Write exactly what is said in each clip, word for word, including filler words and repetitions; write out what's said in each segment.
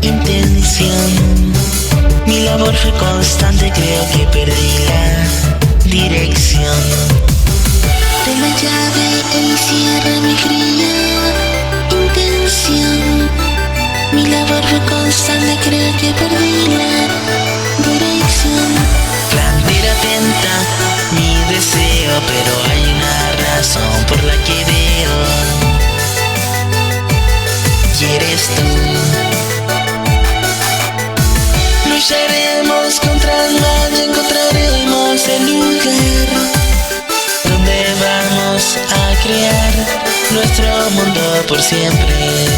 intención. Mi labor fue constante, creo que perdí la dirección. De la llave encierra mi fría intención. Mi labor fue constante, creo que perdí la dirección. Bandera atenta, mi deseo, pero hay una razón por la que veo. Y eres tú. Lucharemos contra el mal y encontraremos el lugar donde vamos a crear nuestro mundo por siempre.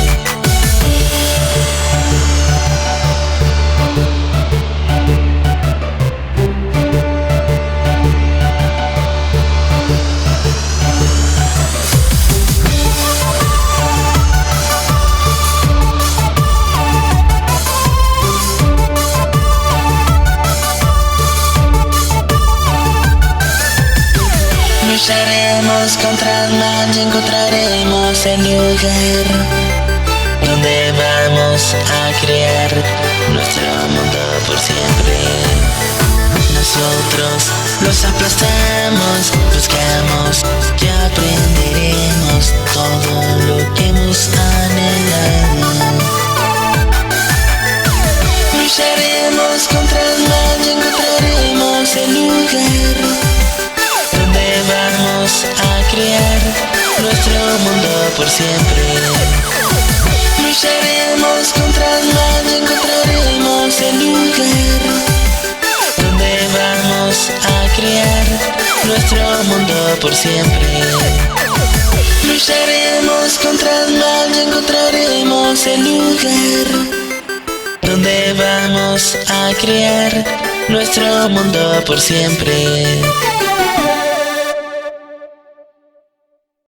Lucharemos contra el mal y encontraremos el lugar donde vamos a crear nuestro mundo por siempre. Nosotros los aplastamos, buscamos y aprenderemos todo lo que hemos anhelado. Lucharemos contra el mal y encontraremos el lugar vamos a crear nuestro mundo por siempre. Lucharemos contra el mal y encontraremos el lugar donde vamos a crear nuestro mundo por siempre. Lucharemos contra el mal y encontraremos el lugar donde vamos a crear nuestro mundo por siempre.